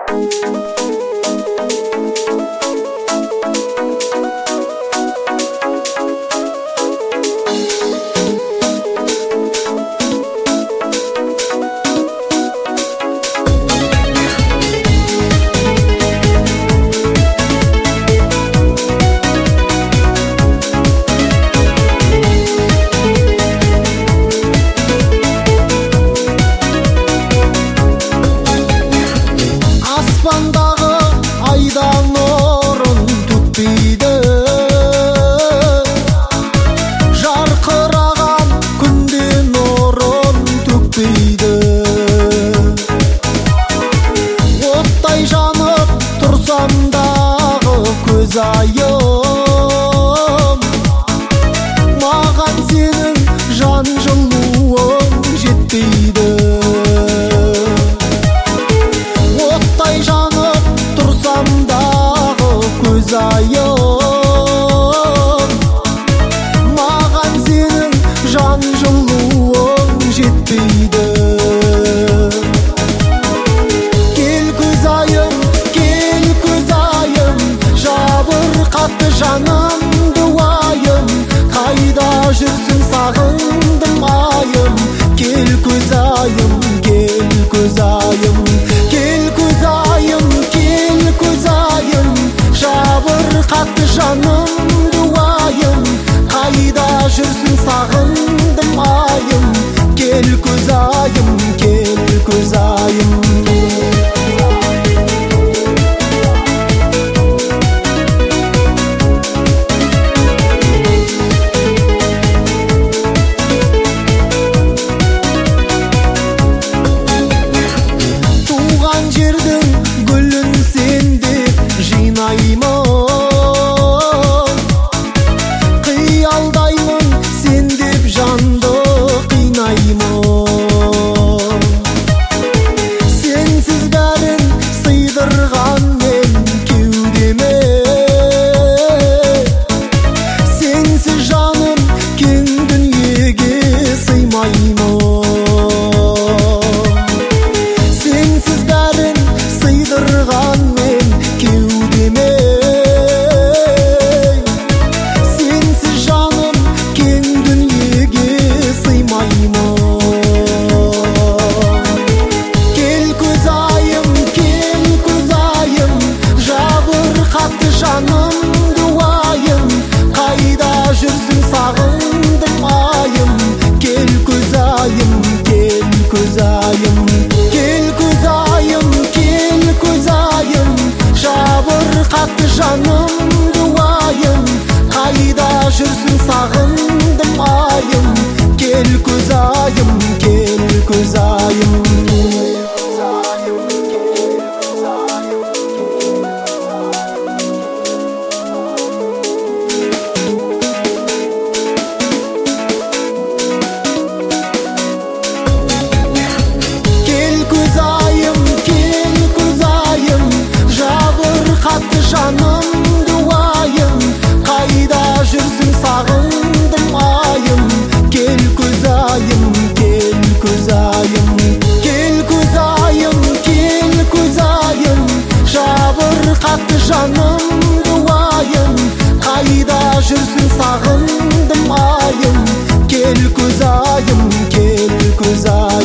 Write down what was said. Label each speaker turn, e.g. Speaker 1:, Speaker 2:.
Speaker 1: Аспандағы айдан нұрын төкпейді, жарқыраған күнде нұрын төкпейді. Оттай жанып тұрсам дағы көзайым, маған сенің жан жылуың жетпейді. Жанып тұрсам дағы көзайым, маған сенің жан жылуың жетпейді. Кел көзайым, жабырқатты жанымды уайым, қайда жүрсің сағындым айым. Кел көзайым, жабырқатты жанымды уайым, қайда жүрсің сағындым айым. Кел көзайым, туған жердің гүлін сен деп жинаймын, қиялдаймын сен деп жанды қинаймын. Сенсіз бәрін сыйдырған мен кеудеме, сенсіз жаным кең дүниеге сыймаймын. Сенсіз бәрін сыйдырған мен кеудеме, сенсіз жаным кең дүниеге сыймаймын. Кел көзайым, жабырқатты жанымды уайым, қайда жүрсің сағындым айым. Кел көзайым, жабырқатты жанымды уайым, қайда жүрсің сағындым айым. Кел көзайым, жабырқатты жанымды уайым, қайда жүрсің сағындым айым. Кел көзайым, жабырқатты жанымды уайым, қайда жүрсің сағындым айым. Кел көзайым, жабырқатты жанымды уайым, қайда жүрсің сағындым айым. Кел көзайым, жабырқатты жанымды уайым, қайда жүрсің сағындым ayım. Жабырқатты жанымды уайым, қайда жүрсің сағындым айым. Кел көзайым, жабырқатты жанымды уайым, қайда жүрсің сағындым айым. Кел көзайым,